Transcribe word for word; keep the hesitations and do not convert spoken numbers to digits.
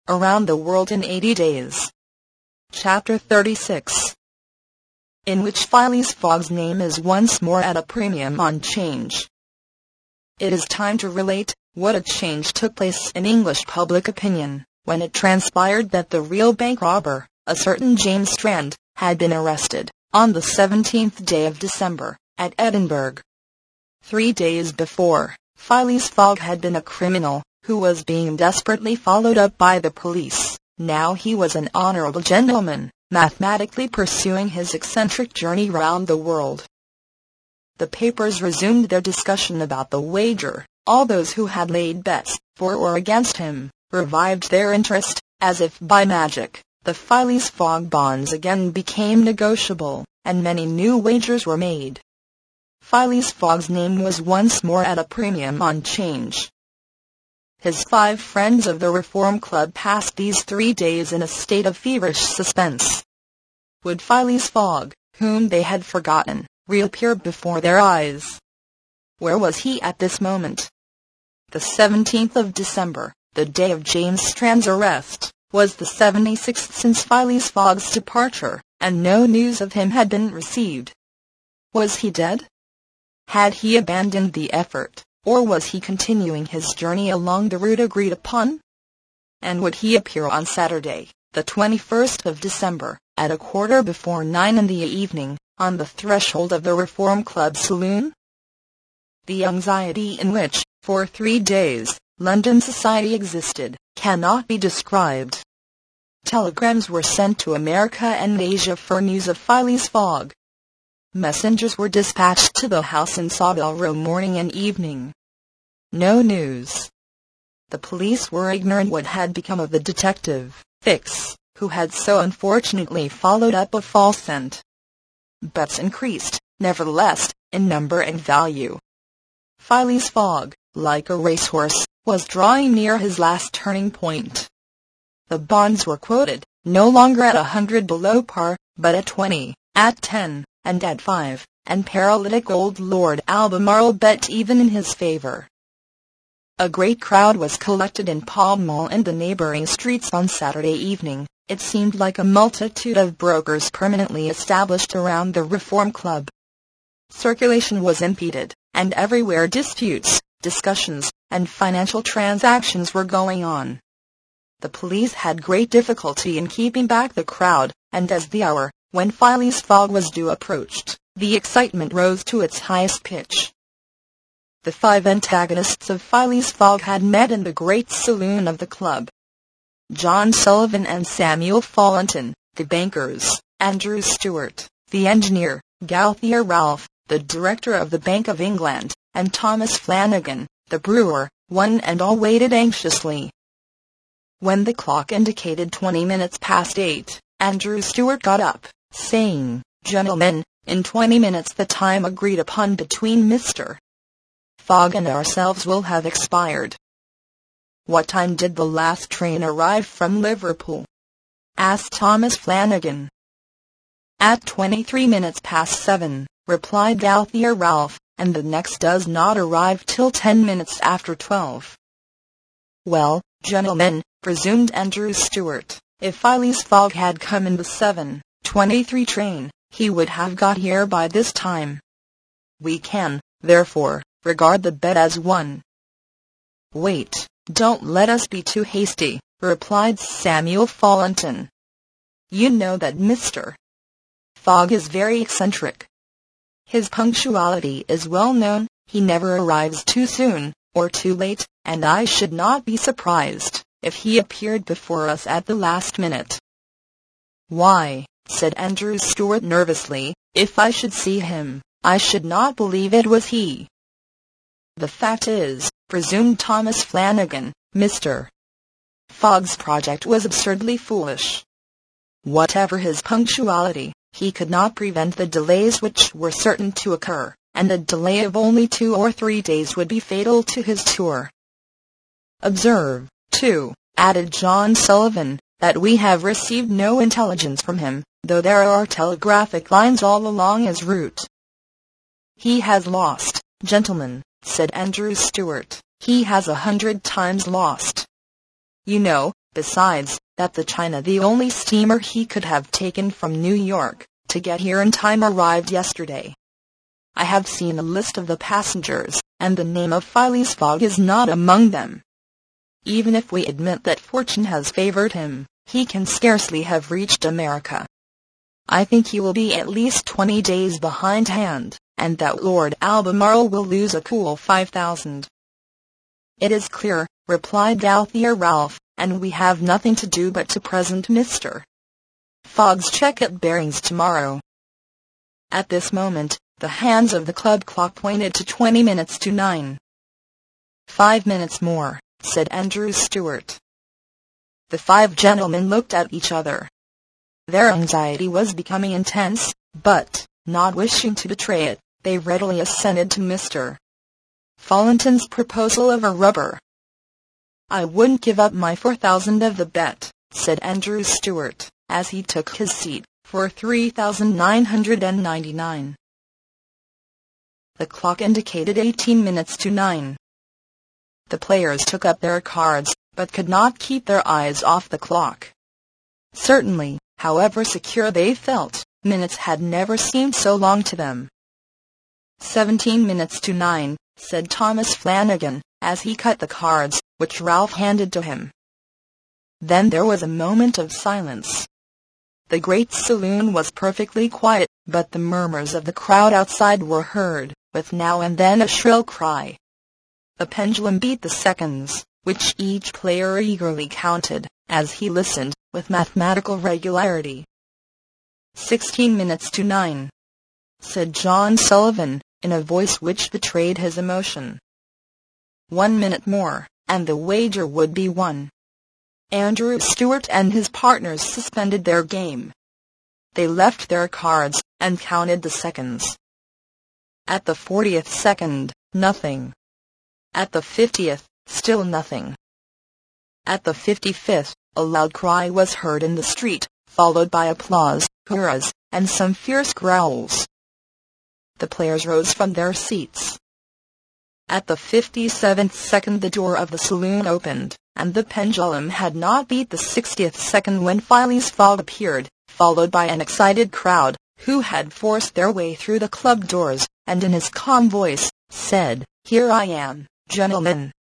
Around the World in eighty days. Chapter thirty-six, in which Phileas Fogg's name is once more at a premium on change. It is time to relate what a change took place in English public opinion, when it transpired that the real bank robber, a certain James Strand, had been arrested, on the seventeenth day of December, at Edinburgh. Three days before, Phileas Fogg had been a criminal, who was being desperately followed up by the police. Now he was an honorable gentleman, mathematically pursuing his eccentric journey round the world. The papers resumed their discussion about the wager. All those who had laid bets, for or against him, revived their interest, as if by magic. The Phileas Fogg bonds again became negotiable, and many new wagers were made. Phileas Fogg's name was once more at a premium on change. His five friends of the Reform Club passed these three days in a state of feverish suspense. Would Phileas Fogg, whom they had forgotten, reappear before their eyes? Where was he at this moment? The seventeenth of December, the day of James Strand's arrest, was the seventy-sixth since Phileas Fogg's departure, and no news of him had been received. Was he dead? Had he abandoned the effort, or was he continuing his journey along the route agreed upon? And would he appear on Saturday, the twenty-first of December, at a quarter before nine in the evening, on the threshold of the Reform Club saloon? The anxiety in which, for three days, London society existed, cannot be described. Telegrams were sent to America and Asia for news of Phileas Fogg. Messengers were dispatched to the house in Savile Row morning and evening. No news. The police were ignorant what had become of the detective, Fix, who had so unfortunately followed up a false scent. Bets increased, nevertheless, in number and value. Phileas Fogg, like a racehorse, was drawing near his last turning point. The bonds were quoted, no longer at a hundred below par, but at twenty, at ten, and at five, and paralytic old Lord Albemarle bet even in his favor. A great crowd was collected in Pall Mall and the neighboring streets on Saturday evening. It seemed like a multitude of brokers permanently established around the Reform Club. Circulation was impeded, and everywhere disputes, discussions, and financial transactions were going on. The police had great difficulty in keeping back the crowd, and as the hour, when Phileas Fogg was due approached, the excitement rose to its highest pitch. The five antagonists of Phileas Fogg had met in the great saloon of the club. John Sullivan and Samuel Fallentin, the bankers, Andrew Stuart, the engineer, Gauthier Ralph, the director of the Bank of England, and Thomas Flanagan, the brewer, one and all waited anxiously. When the clock indicated twenty minutes past eight, Andrew Stuart got up, saying, "Gentlemen, in twenty minutes the time agreed upon between Mister Fogg and ourselves will have expired." "What time did the last train arrive from Liverpool?" asked Thomas Flanagan. "At twenty-three minutes past seven, replied Gauthier Ralph, "and the next does not arrive till ten minutes after twelve." "Well, gentlemen," resumed Andrew Stuart, "if Phileas Fogg had come in the seven twenty-three train, he would have got here by this time. We can, therefore, regard the bet as won." "Wait, don't let us be too hasty," replied Samuel Fallentin. "You know that Mister Fogg is very eccentric. His punctuality is well known, he never arrives too soon, or too late, and I should not be surprised if he appeared before us at the last minute." "Why," said Andrew Stuart nervously, "if I should see him, I should not believe it was he." "The fact is," resumed Thomas Flanagan, "Mister Fogg's project was absurdly foolish. Whatever his punctuality, he could not prevent the delays which were certain to occur, and a delay of only two or three days would be fatal to his tour. Observe, too," added John Sullivan, "that we have received no intelligence from him, though there are telegraphic lines all along his route." "He has lost, gentlemen," said Andrew Stuart. "He has a hundred times lost. You know, Besides that, the China, the only steamer he could have taken from New York to get here in time, arrived yesterday. I have seen a list of the passengers, and the name of Phileas Fogg is not among them. Even if we admit that fortune has favored him, he can scarcely have reached America. I think he will be at least twenty days behindhand, and that Lord Albemarle will lose a cool five thousand. It is clear, replied Douthier Ralph, and we have nothing to do but to present Mister Fogg's check at Barings tomorrow. At this moment, the hands of the club clock pointed to twenty minutes to nine. Five minutes more, said Andrew Stuart. The five gentlemen looked at each other. Their anxiety was becoming intense, but, not wishing to betray it, they readily assented to Mister Fallentin's proposal of a rubber. I wouldn't give up my four thousand of the bet, said Andrew Stuart, as he took his seat, for three thousand nine hundred ninety-nine. The clock indicated eighteen minutes to nine. The players took up their cards, but could not keep their eyes off the clock. Certainly, however secure they felt, minutes had never seemed so long to them. Seventeen minutes to nine, said Thomas Flanagan, as he cut the cards, which Ralph handed to him. Then there was a moment of silence. The great saloon was perfectly quiet, but the murmurs of the crowd outside were heard, with now and then a shrill cry. The pendulum beat the seconds, which each player eagerly counted, as he listened, with mathematical regularity. Sixteen minutes to nine, said John Sullivan, in a voice which betrayed his emotion. One minute more, and the wager would be won. Andrew Stuart and his partners suspended their game. They left their cards, and counted the seconds. At the fortieth second, nothing. At the fiftieth, still nothing. At the fifty-fifth, a loud cry was heard in the street, followed by applause, hurrahs, and some fierce growls. The players rose from their seats. At the fifty-seventh second the door of the saloon opened, and the pendulum had not beat the sixtieth second when Phileas Fogg appeared, followed by an excited crowd, who had forced their way through the club doors, and in his calm voice, said, "Here I am, gentlemen."